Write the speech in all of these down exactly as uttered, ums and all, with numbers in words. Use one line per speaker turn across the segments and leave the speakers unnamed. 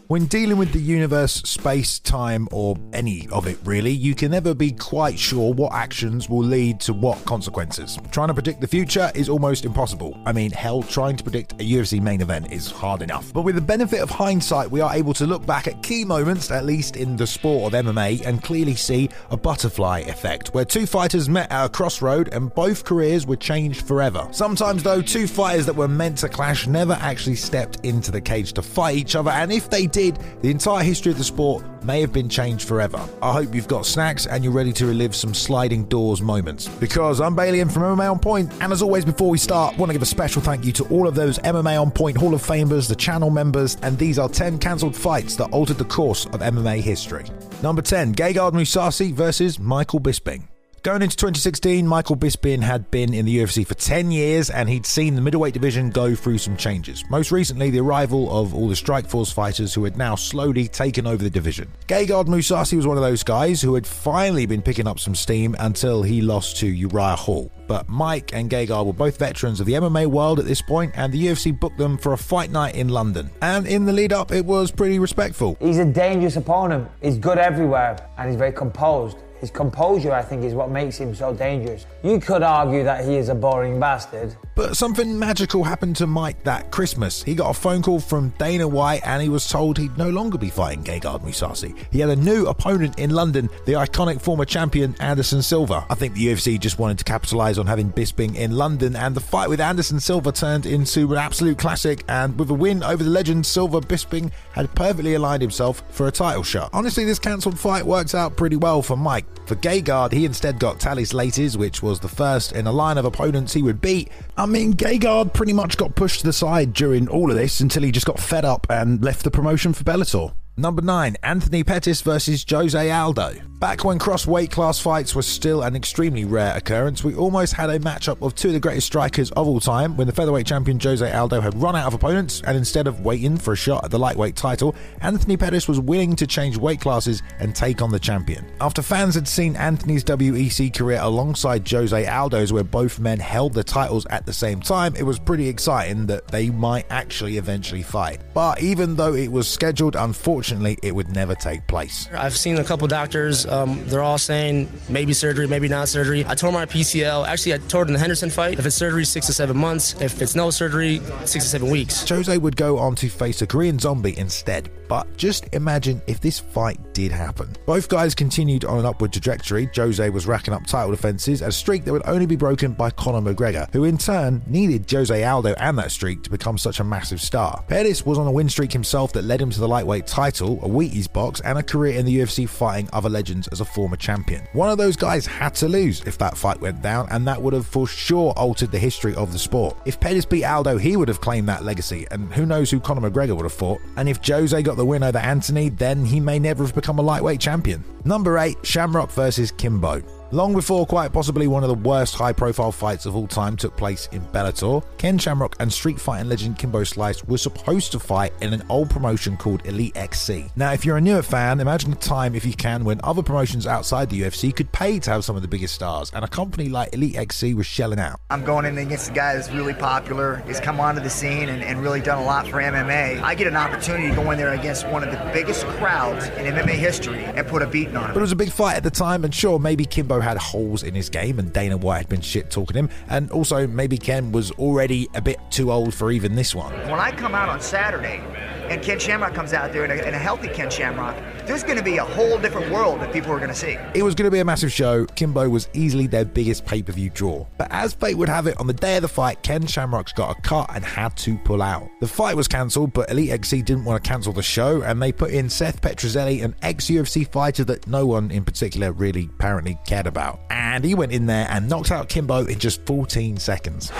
When dealing with the universe, space, time, or any of it really, you can never be quite sure what actions will lead to what consequences. Trying to predict the future is almost impossible. I mean, hell, trying to predict a U F C main event is hard enough. But with the benefit of hindsight, we are able to look back at key moments, at least in the sport of M M A, and clearly see a butterfly effect, where two fighters met at a crossroad and both careers were changed forever. Sometimes though, two fighters that were meant to clash never actually stepped into the cage to fight each other, and if they did, the entire history of the sport may have been changed forever. I hope you've got snacks and you're ready to relive some sliding doors moments. Because I'm Bailey from M M A On Point, and as always before we start, I want to give a special thank you to all of those M M A On Point Hall of Famers, the channel members, and these are ten cancelled fights that altered the course of M M A history. Number ten, Gegard Mousasi versus Michael Bisping. Going into twenty sixteen, Michael Bisping had been in the U F C for ten years and he'd seen the middleweight division go through some changes. Most recently, the arrival of all the Strikeforce fighters who had now slowly taken over the division. Gegard Mousasi was one of those guys who had finally been picking up some steam until he lost to Uriah Hall. But Mike and Gegard were both veterans of the M M A world at this point, and the U F C booked them for a fight night in London. And in the lead up, it was pretty respectful.
He's a dangerous opponent. He's good everywhere and he's very composed. His composure, I think, is what makes him so dangerous. You could argue that he is a boring bastard.
But something magical happened to Mike that Christmas. He got a phone call from Dana White and he was told he'd no longer be fighting Gegard Mousasi. He had a new opponent in London, the iconic former champion Anderson Silva. I think the U F C just wanted to capitalise on having Bisping in London, and the fight with Anderson Silva turned into an absolute classic, and with a win over the legend Silva, Bisping had perfectly aligned himself for a title shot. Honestly, this cancelled fight works out pretty well for Mike. For Gegard, he instead got Thales Leites, which was the first in a line of opponents he would beat. I mean, Gegard pretty much got pushed to the side during all of this until he just got fed up and left the promotion for Bellator. Number nine, Anthony Pettis versus Jose Aldo. Back when cross weight class fights were still an extremely rare occurrence, we almost had a matchup of two of the greatest strikers of all time when the featherweight champion Jose Aldo had run out of opponents, and instead of waiting for a shot at the lightweight title, Anthony Pettis was willing to change weight classes and take on the champion. After fans had seen Anthony's W E C career alongside Jose Aldo's, where both men held the titles at the same time, it was pretty exciting that they might actually eventually fight. But even though it was scheduled, unfortunately it would never take place.
I've seen a couple doctors, um, they're all saying maybe surgery, maybe not surgery. I tore my P C L. Actually, I tore it in the Henderson fight. If it's surgery, six to seven months. If it's no surgery, six to seven weeks.
Jose would go on to face a Korean Zombie instead. But just imagine if this fight did happen. Both guys continued on an upward trajectory. Jose was racking up title defenses, a streak that would only be broken by Conor McGregor, who in turn needed Jose Aldo and that streak to become such a massive star. Pettis was on a win streak himself that led him to the lightweight title, a Wheaties box, and a career in the U F C fighting other legends as a former champion. One of those guys had to lose if that fight went down, and that would have for sure altered the history of the sport. If Pettis beat Aldo, he would have claimed that legacy, and who knows who Conor McGregor would have fought. And if Jose got the win over Anthony, then he may never have become a lightweight champion. Number eight, Shamrock versus Kimbo. Long before quite possibly one of the worst high-profile fights of all time took place in Bellator, Ken Shamrock and street fighting legend Kimbo Slice were supposed to fight in an old promotion called Elite X C. Now, if you're a newer fan, imagine a time, if you can, when other promotions outside the U F C could pay to have some of the biggest stars, and a company like Elite X C was shelling out.
I'm going in against a guy that's really popular, has come onto the scene and, and really done a lot for M M A. I get an opportunity to go in there against one of the biggest crowds in M M A history and put a beating on him.
But it was a big fight at the time, and sure, maybe Kimbo had holes in his game and Dana White had been shit talking him, and also maybe Ken was already a bit too old for even this one.
When I come out on Saturday and Ken Shamrock comes out there, and a, and a healthy Ken Shamrock, there's going to be a whole different world that people are going to see.
It was going to be a massive show. Kimbo was easily their biggest pay-per-view draw. But as fate would have it, on the day of the fight, Ken Shamrock's got a cut and had to pull out. The fight was cancelled, but Elite X C didn't want to cancel the show, and they put in Seth Petrozelli, an ex-U F C fighter that no one in particular really apparently cared about. And he went in there and knocked out Kimbo in just fourteen seconds.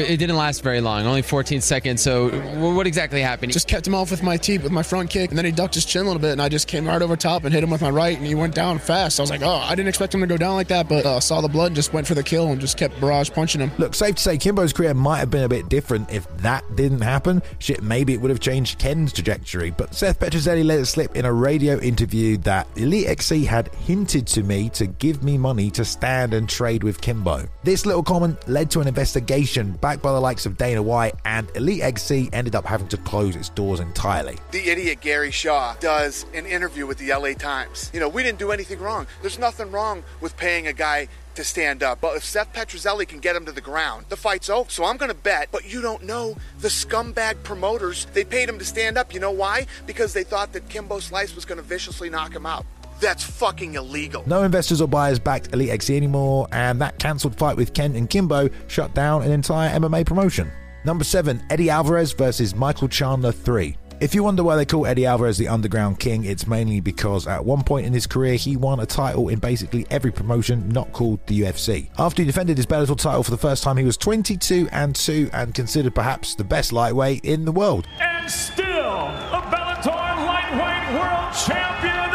it didn't last very long, only fourteen seconds. So what exactly happened?
Just kept him off with my teep, with my front kick, and then he ducked his chin a little bit, and I just came right over top and hit him with my right, and he went down fast. I was like, oh, I didn't expect him to go down like that, but uh, saw the blood and just went for the kill and just kept barrage punching him.
Look, safe to say Kimbo's career might have been a bit different if that didn't happen. Shit, maybe it would have changed Ken's trajectory, but Seth Petruzelli let it slip in a radio interview that Elite X C had hinted to me to give me money to stand and trade with Kimbo. This little comment led to an investigation backed by the likes of Dana White, and Elite X C ended up having to close its doors entirely.
The idiot Gary Shaw does an interview with the L A Times. You know, we didn't do anything wrong. There's nothing wrong with paying a guy to stand up. But if Seth Petruzelli can get him to the ground, the fight's over. So I'm going to bet, but you don't know, the scumbag promoters, they paid him to stand up. You know why? Because they thought that Kimbo Slice was going to viciously knock him out. That's fucking illegal.
No investors or buyers backed Elite X C anymore, and that cancelled fight with Ken and Kimbo shut down an entire M M A promotion. Number seven, Eddie Alvarez versus Michael Chandler three. If you wonder why they call Eddie Alvarez the Underground King, it's mainly because at one point in his career he won a title in basically every promotion not called the U F C. After he defended his Bellator title for the first time, he was twenty-two and two and considered perhaps the best lightweight in the world.
And still a Bellator lightweight world champion,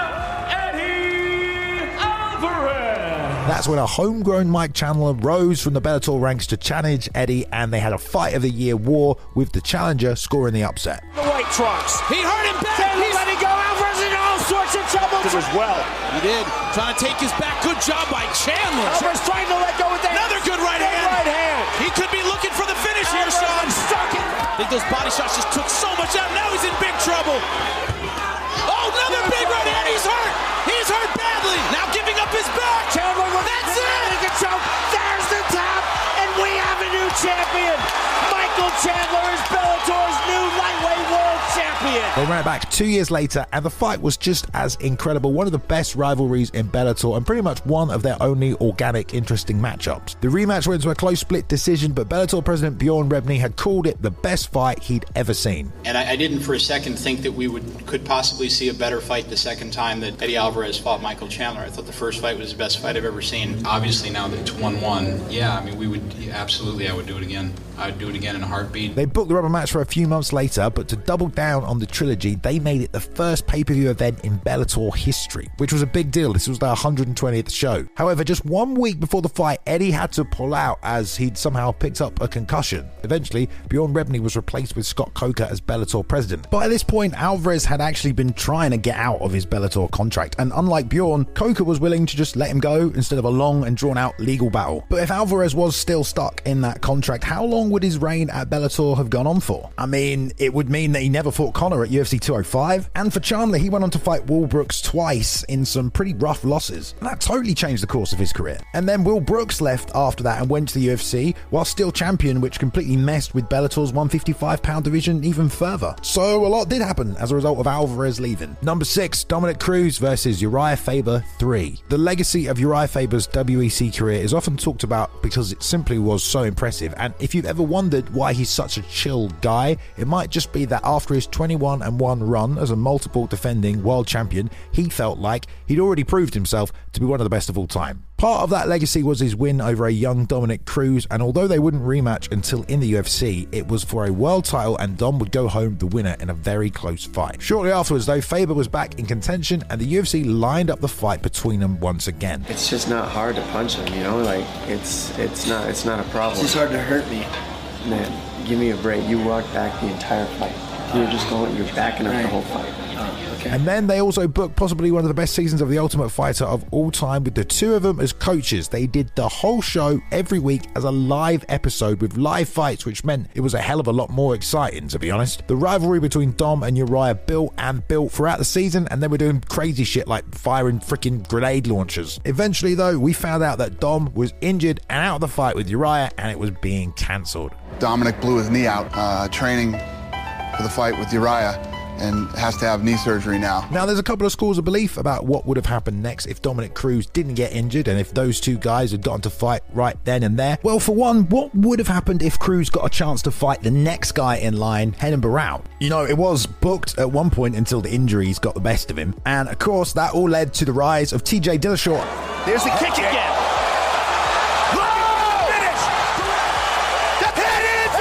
Eddie Alvarez.
That's when a homegrown Mike Chandler rose from the Bellator ranks to challenge Eddie, and they had a Fight of the Year war with the challenger scoring the upset.
The white trunks.
He hurt him back.
He's letting go. Alvarez in all sorts of trouble.
As well. He did. Trying to take his back. Good job by Chandler.
Alvarez trying to let go with that.
Another good right hand.
Right hand.
He could be looking for the finish here,
Alvarez
Sean.
Stuck it.
I think those body shots just took so much out. Now he's in big trouble. Oh, another big right hand. He's hurt. He's hurt badly. Now giving up his back.
Chandler with
That's it.
There's the tap, and we have a new champion. Michael Chandler is Bellator's new lightweight world champion.
They ran it back two years later, and the fight was just as incredible. One of the best rivalries in Bellator, and pretty much one of their only organic, interesting matchups. The rematch went to a close split decision, but Bellator president Bjorn Rebney had called it the best fight he'd ever seen.
And I, I didn't for a second think that we would could possibly see a better fight the second time that Eddie Alvarez fought Michael Chandler. I thought the first fight was the best fight I've ever seen. Obviously, now that it's one one, yeah, I mean, we would, absolutely, I would do it again. I would do it again in a heartbeat.
They booked the rubber match for a few months later, but to double down on the trilogy, they made it the first pay-per-view event in Bellator history, which was a big deal. This was their one hundred twentieth show. However, just one week before the fight, Eddie had to pull out as he'd somehow picked up a concussion. Eventually, Bjorn Rebney was replaced with Scott Coker as Bellator president.
By this point, Alvarez had actually been trying to get out of his Bellator contract, and unlike Bjorn, Coker was willing to just let him go instead of a long and drawn-out legal battle. But if Alvarez was still stuck in that contract, how long would his reign at Bellator have gone on for? I mean, it would mean that he never fought Conor at U F C two oh five, and for Chandler, he went on to fight Will Brooks twice in some pretty rough losses, and that totally changed the course of his career. And then Will Brooks left after that and went to the U F C while still champion, which completely messed with Bellator's one fifty-five pound division even further. So a lot did happen as a result of Alvarez leaving.
Number six, Dominic Cruz versus Uriah Faber three. The legacy of Uriah Faber's W E C career is often talked about because it simply was so impressive, and if you've ever wondered why he's such a chill guy, it might just be that after his twenty-one and one run as a multiple defending world champion, he felt like he'd already proved himself to be one of the best of all time. Part of that legacy was his win over a young Dominic Cruz, and although they wouldn't rematch until in the U F C, it was for a world title, and Dom would go home the winner in a very close fight. Shortly afterwards, though, Faber was back in contention, and the U F C lined up the fight between them once again.
It's just not hard to punch him, you know, like it's it's not it's not a problem.
It's just hard to hurt me.
Man, give me a break. You walked back the entire fight. You were just going, you're backing up the whole fight.
Oh, okay.
And then they also booked possibly one of the best seasons of The Ultimate Fighter of all time with the two of them as coaches. They did the whole show every week as a live episode with live fights, which meant it was a hell of a lot more exciting, to be honest. The rivalry between Dom and Uriah built and built throughout the season, and they were doing crazy shit like firing freaking grenade launchers. Eventually, though, we found out that Dom was injured and out of the fight with Uriah, and it was being cancelled.
Dominic blew his knee out uh, training for the fight with Uriah, and has to have knee surgery now.
Now, there's a couple of schools of belief about what would have happened next if Dominic Cruz didn't get injured and if those two guys had gotten to fight right then and there.
Well, for one, what would have happened if Cruz got a chance to fight the next guy in line, Renan Barão? You know, it was booked at one point until the injuries got the best of him. And of course, that all led to the rise of T J Dillashaw.
There's the kick again. Whoa! Finish! The head in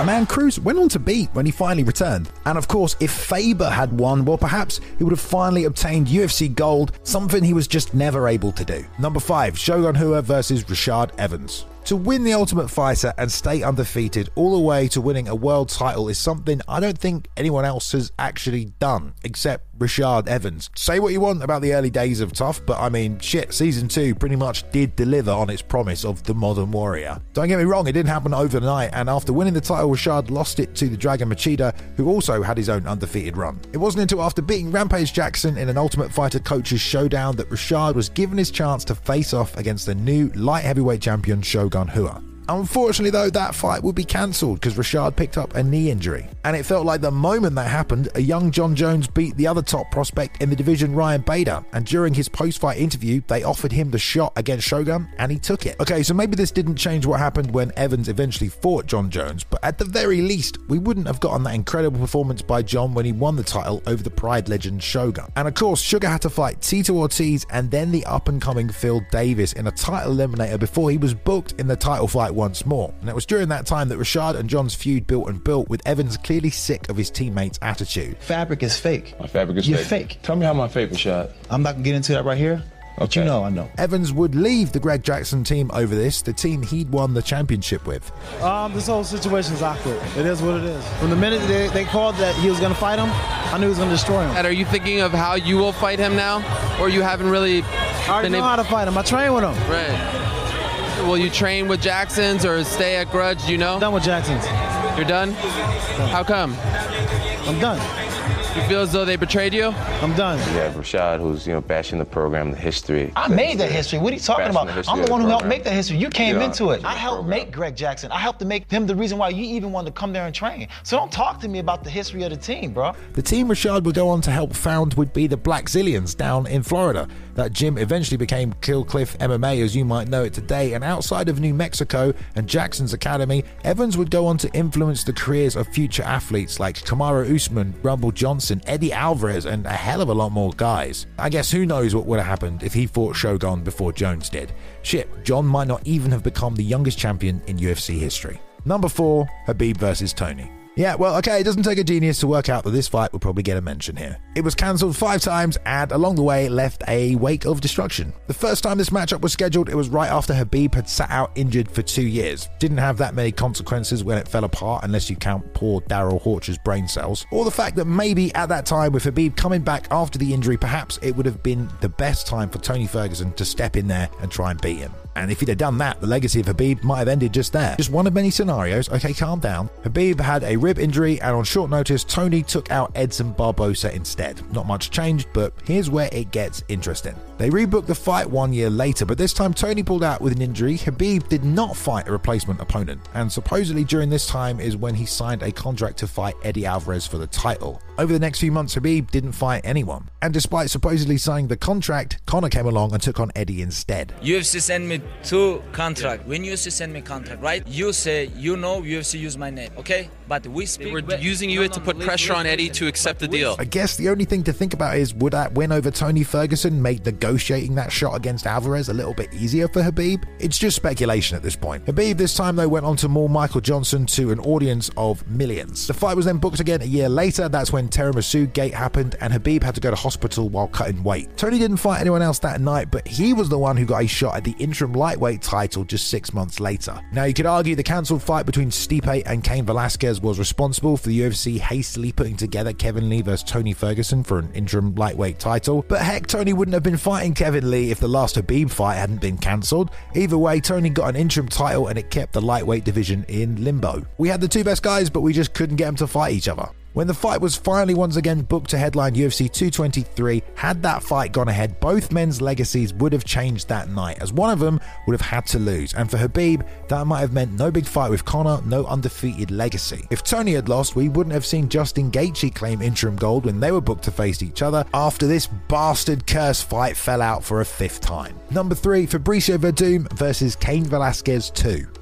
a man Cruz went on to beat when he finally returned. And of course, if Faber had won, well, perhaps he would have finally obtained U F C gold, something he was just never able to do. Number five, Shogun Rua versus Rashad Evans. To win the Ultimate Fighter and stay undefeated all the way to winning a world title is something I don't think anyone else has actually done, except Rashad Evans. Say what you want about the early days of Tough, but I mean, shit, season two pretty much did deliver on its promise of the modern warrior. Don't get me wrong, it didn't happen overnight, and after winning the title, Rashad lost it to the Dragon Machida, who also had his own undefeated run. It wasn't until after beating Rampage Jackson in an Ultimate Fighter Coaches Showdown that Rashad was given his chance to face off against the new light heavyweight champion Shogun Rua. Unfortunately though, that fight would be cancelled because Rashad picked up a knee injury. And it felt like the moment that happened, a young John Jones beat the other top prospect in the division, Ryan Bader. And during his post-fight interview, they offered him the shot against Shogun and he took it. Okay, so maybe this didn't change what happened when Evans eventually fought John Jones, but at the very least, we wouldn't have gotten that incredible performance by John when he won the title over the Pride legend Shogun. And of course, Sugar had to fight Tito Ortiz and then the up-and-coming Phil Davis in a title eliminator before he was booked in the title fight once more. And it was during that time that Rashad and John's feud built and built, with Evans clearly sick of his teammates' attitude.
Fabric is fake.
My fabric is
You're
fake.
fake.
Tell me how my fake, Rashad.
I'm not gonna get into that right here. But
Okay.
you know, I know.
Evans would leave the Greg Jackson team over this, the team he'd won the championship with.
Um, this whole situation is awkward. It is what it is. From the minute they, they called that he was going to fight him, I knew he was going to destroy him.
And are you thinking of how you will fight him now? Or you haven't really
I already
been
know
able-
how to fight him. I train with him.
Right. Will you train with Jacksons or stay at Grudge, do you know?
Done with Jacksons.
You're done? How come?
I'm done.
You feel as though they betrayed you?
I'm done.
You have Rashad, who's, you know, bashing the program, the history.
I made that history. What are you talking
Bashing
about?
the history
I'm
of
the one
the
who helped
program.
make that history. You came
You know,
into it.
the
I helped
program.
make Greg Jackson. I helped to make him the reason why you even wanted to come there and train. So don't talk to me about the history of the team, bro.
The team Rashad would go on to help found would be the Black Zillions down in Florida. That gym eventually became Kill Cliff M M A as you might know it today, and outside of New Mexico and Jackson's Academy, Evans would go on to influence the careers of future athletes like Kamaru Usman, Rumble Johnson, Eddie Alvarez, and a hell of a lot more guys. I guess who knows what would have happened if he fought Shogun before Jones did. Shit, John might not even have become the youngest champion in U F C history. Number four, Khabib versus Tony. Yeah, well, okay, it doesn't take a genius to work out that this fight would probably get a mention here. It was cancelled five times and along the way left a wake of destruction. The first time this matchup was scheduled, it was right after Khabib had sat out injured for two years. Didn't have that many consequences when it fell apart unless you count poor Daryl Horcher's brain cells. Or the fact that maybe at that time with Khabib coming back after the injury, perhaps it would have been the best time for Tony Ferguson to step in there and try and beat him. And if he'd have done that, the legacy of Khabib might have ended just there. Just one of many scenarios. Okay, calm down. Khabib had a rib injury, and on short notice, Tony took out Edson Barbosa instead. Not much changed, but here's where it gets interesting. They rebooked the fight one year later, but this time Tony pulled out with an injury. Khabib did not fight a replacement opponent, and supposedly during this time is when he signed a contract to fight Eddie Alvarez for the title. Over the next few months, Khabib didn't fight anyone, and despite supposedly signing the contract, Conor came along and took on Eddie instead.
U F C sent me two contract. When U F C send me contract, right? You say, you know, U F C use my name, okay? But we speak.
They were using you to put pressure on Eddie to accept the deal.
I guess the only thing to think about is, would that win over Tony Ferguson make negotiating that shot against Alvarez a little bit easier for Khabib? It's just speculation at this point. Khabib this time though went on to maul Michael Johnson to an audience of millions. The fight was then booked again a year later. That's when Tiramisu Gate happened and Khabib had to go to hospital while cutting weight. Tony didn't fight anyone else that night, but he was the one who got a shot at the interim lightweight title just six months later. Now you could argue the cancelled fight between Stipe and Cain Velasquez was responsible for the U F C hastily putting together Kevin Lee versus Tony Ferguson for an interim lightweight title, but heck, Tony wouldn't have been fighting Kevin Lee if the last Khabib fight hadn't been cancelled. Either way, Tony got an interim title and it kept the lightweight division in limbo. We had the two best guys, but we just couldn't get them to fight each other. When the fight was finally once again booked to headline U F C two twenty-three, had that fight gone ahead, both men's legacies would have changed that night, as one of them would have had to lose. And for Khabib, that might have meant no big fight with Conor, no undefeated legacy. If Tony had lost, we wouldn't have seen Justin Gaethje claim interim gold when they were booked to face each other after this bastard curse fight fell out for a fifth time. Number three, Fabricio Verdum versus Cain Velasquez two.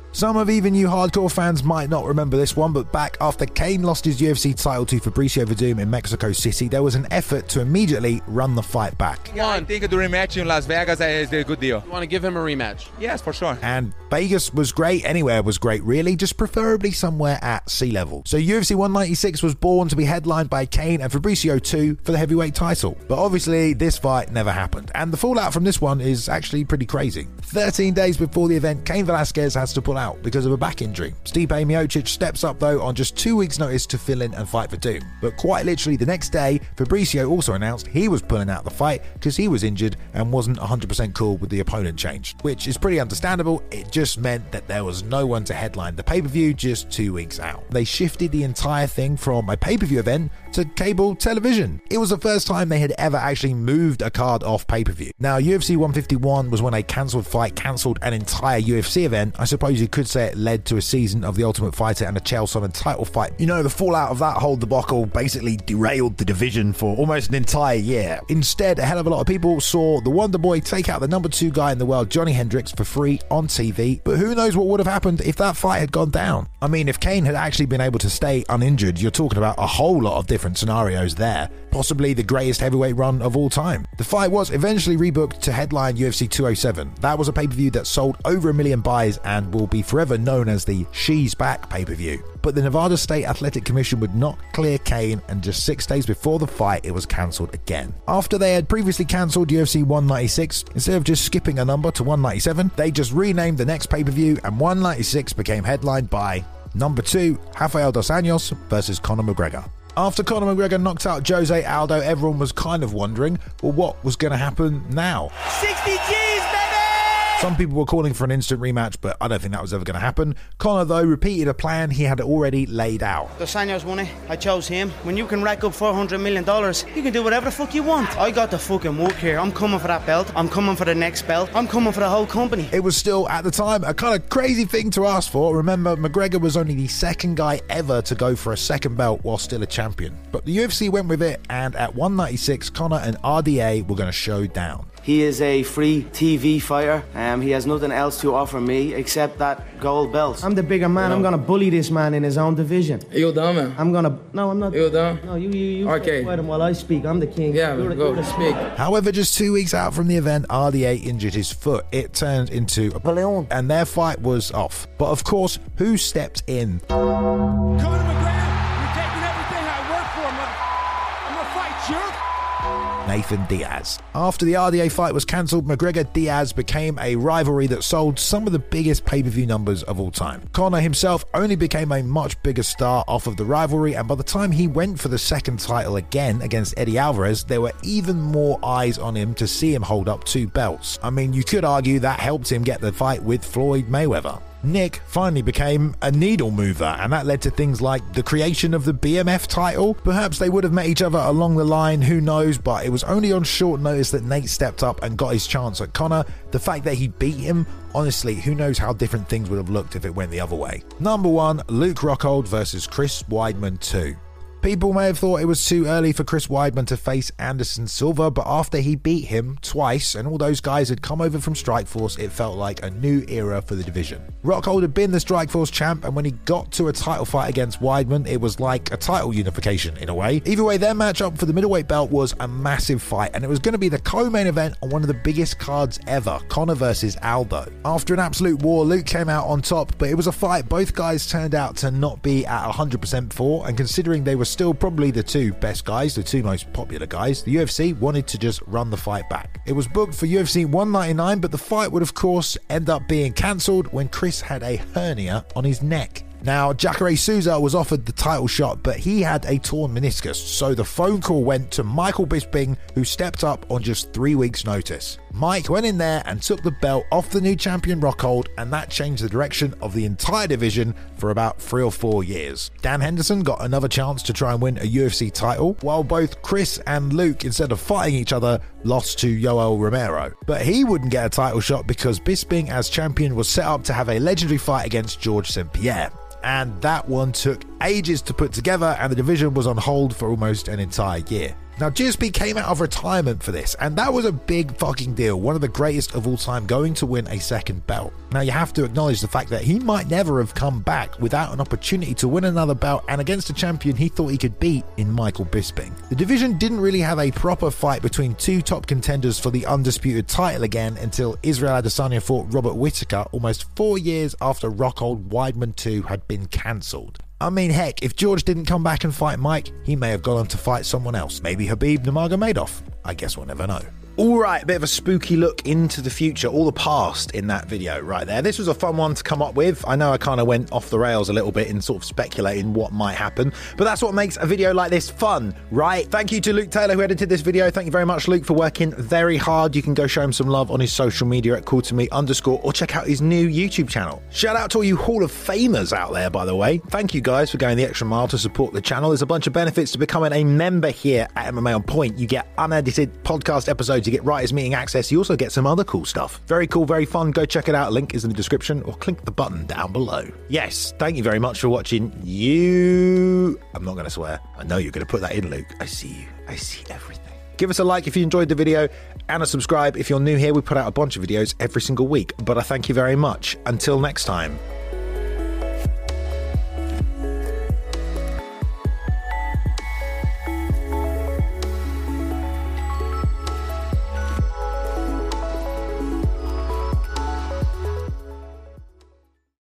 Some of even you hardcore fans might not remember this one, but back after Kane lost his U F C title to Fabricio Werdum in Mexico City, there was an effort to immediately run the fight back.
Yeah, I think the rematch in Las Vegas is a good deal.
You want to give him a rematch?
Yes, for sure.
And Vegas was great, anywhere was great really, just preferably somewhere at sea level. So U F C one ninety-six was born to be headlined by Kane and Fabricio two for the heavyweight title. But obviously this fight never happened, and the fallout from this one is actually pretty crazy. thirteen days before the event, Cain Velasquez has to pull out because of a back injury. Stipe Miocic steps up though on just two weeks notice to fill in and fight Werdum. But quite literally the next day, Fabricio also announced he was pulling out the fight because he was injured and wasn't one hundred percent cool with the opponent change, which is pretty understandable. It just meant that there was no one to headline the pay-per-view just two weeks out. They shifted the entire thing from a pay-per-view event to cable television. It was the first time they had ever actually moved a card off pay-per-view. Now, U F C one fifty-one was when a cancelled fight cancelled an entire U F C event. I suppose you could say it led to a season of The Ultimate Fighter and a Chael Sonnen title fight. You know, the fallout of that whole debacle basically derailed the division for almost an entire year. Instead, a hell of a lot of people saw the Wonder Boy take out the number two guy in the world, Johnny Hendricks, for free on T V. But who knows what would have happened if that fight had gone down? I mean, if Kane had actually been able to stay uninjured, you're talking about a whole lot of different scenarios there. Possibly the greatest heavyweight run of all time. The fight was eventually rebooked to headline U F C two oh seven. That was a pay-per-view that sold over a million buys and will be forever known as the She's Back pay-per-view. But the Nevada State Athletic Commission would not clear Kane, and just six days before the fight, it was cancelled again. After they had previously cancelled U F C one ninety-six, instead of just skipping a number to one ninety-seven, they just renamed the next pay-per-view, and one ninety-six became headlined by number two, Rafael dos Anjos versus Conor McGregor. After Conor McGregor knocked out Jose Aldo, everyone was kind of wondering, well, what was going to happen now?
sixty G's, baby!
Some people were calling for an instant rematch, but I don't think that was ever going to happen. Conor, though, repeated a plan he had already laid out.
Dos Anjos won it. I chose him. When you can rack up four hundred million dollars, you can do whatever the fuck you want. I got the fucking work here. I'm coming for that belt. I'm coming for the next belt. I'm coming for the whole company.
It was still, at the time, a kind of crazy thing to ask for. Remember, McGregor was only the second guy ever to go for a second belt while still a champion. But the U F C went with it, and at one ninety-six, Conor and R D A were going to show down.
He is a free T V fighter. Um, he has nothing else to offer me except that gold belt. I'm the bigger man. I'm gonna bully this man in his own division.
You done, man?
I'm gonna. No, I'm not.
You done?
No, you, you, you.
Okay.
Fight him while I speak. I'm the king.
Yeah,
you're,
go
you're
speak.
However, just two weeks out from the event, R D A injured his foot. It turned into a balloon, and their fight was off. But of course, who stepped in?
Conor McGregor, you're taking everything I work for. I'm gonna, I'm gonna fight you.
Nathan Diaz. After the R D A fight was cancelled, McGregor-Diaz became a rivalry that sold some of the biggest pay-per-view numbers of all time. Conor himself only became a much bigger star off of the rivalry, and by the time he went for the second title again against Eddie Alvarez, there were even more eyes on him to see him hold up two belts. I mean, you could argue that helped him get the fight with Floyd Mayweather. Nick finally became a needle mover, and that led to things like the creation of the B M F title. Perhaps they would have met each other along the line, who knows, but it was only on short notice that Nate stepped up and got his chance at Conor. The fact that he beat him, honestly, who knows how different things would have looked if it went the other way. Number one, Luke Rockhold versus Chris Weidman two. People may have thought it was too early for Chris Weidman to face Anderson Silva, but after he beat him twice and all those guys had come over from Strikeforce, it felt like a new era for the division. Rockhold had been the Strikeforce champ, and when he got to a title fight against Weidman, it was like a title unification in a way. Either way, their matchup for the middleweight belt was a massive fight, and it was going to be the co-main event on one of the biggest cards ever, Conor versus Aldo. After an absolute war, Luke came out on top, but it was a fight both guys turned out to not be at one hundred percent for, and considering they were still probably the two best guys, the two most popular guys, the U F C wanted to just run the fight back. It was booked for U F C one ninety-nine, but the fight would of course end up being cancelled when Chris had a hernia on his neck. Now, Jacare Souza was offered the title shot, but he had a torn meniscus, so the phone call went to Michael Bisping, who stepped up on just three weeks' notice. Mike went in there and took the belt off the new champion Rockhold, and that changed the direction of the entire division for about three or four years. Dan Henderson got another chance to try and win a U F C title, while both Chris and Luke, instead of fighting each other, lost to Yoel Romero. But he wouldn't get a title shot because Bisping as champion was set up to have a legendary fight against George Saint Pierre. And that one took ages to put together, and the division was on hold for almost an entire year. Now, G S P came out of retirement for this, and that was a big fucking deal. One of the greatest of all time going to win a second belt. Now, you have to acknowledge the fact that he might never have come back without an opportunity to win another belt and against a champion he thought he could beat in Michael Bisping. The division didn't really have a proper fight between two top contenders for the undisputed title again until Israel Adesanya fought Robert Whittaker almost four years after Rockhold Weidman two had been cancelled. I mean, heck, if George didn't come back and fight Mike, he may have gone on to fight someone else. Maybe Khabib Nurmagomedov. I guess we'll never know. Alright, a bit of a spooky look into the future, all the past in that video right there. This was a fun one to come up with. I know I kind of went off the rails a little bit in sort of speculating what might happen, but that's what makes a video like this fun, right? Thank you to Luke Taylor who edited this video. Thank you very much, Luke, for working very hard. You can go show him some love on his social media at cool to me underscore or check out his new YouTube channel. Shout out to all you Hall of Famers out there, by the way. Thank you guys for going the extra mile to support the channel. There's a bunch of benefits to becoming a member here at M M A On Point. You get unedited podcast episodes, you get writers meeting access, you also get some other cool stuff. Very cool, very fun. Go check it out. Link is in the description or click the button down below. Yes, thank you very much for watching. You... I'm not going to swear. I know you're going to put that in, Luke. I see you. I see everything. Give us a like if you enjoyed the video and a subscribe if you're new here. We put out a bunch of videos every single week, but I thank you very much. Until next time.